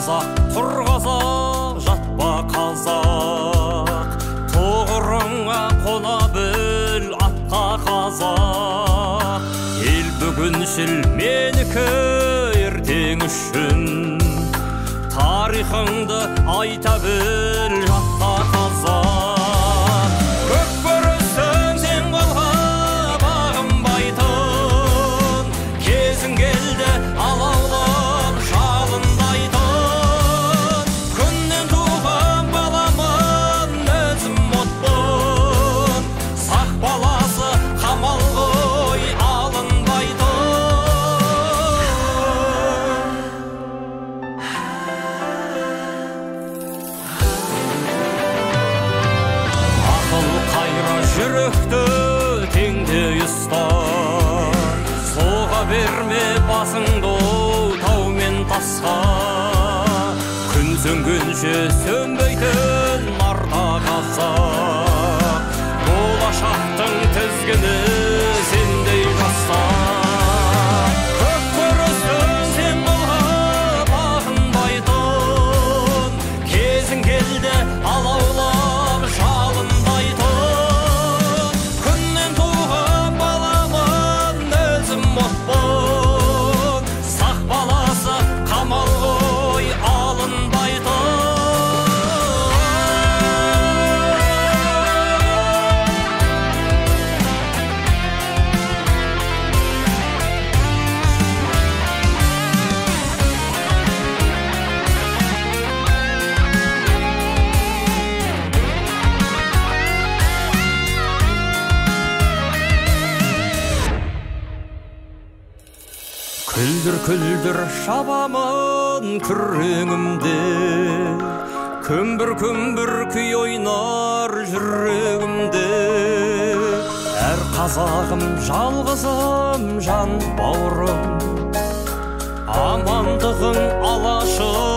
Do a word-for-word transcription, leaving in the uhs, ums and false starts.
қазақ тұр қазақ жатпа қазақ тұғырыңа қона біл атқа қазақ ел бүгіншіл менікі ертең үшін тарихыңды айта біл жатқа қазақ көк көрістің сен қолға бағынбайтын кезің келді алаулап жалындайтын күннен туған баламын өзім отпын сақ баласы қамал ғой жүректі теңдей ұста соға берме басыңды тау мен тасқа күн сөнгенше сөнбейтін нарда қазақ болашақтың тізгіні сендей жаста көк көрістің сен қолға бағынбайтын кезің келді алаулап жалындайтын сақ баласы қамал ғой алынбайтын күлдір-күлдір шабамын күреңімде күмбір-күмбір күй ойнар жүрегімде әр қазағым жалғызым жан бауырым амандығың алашым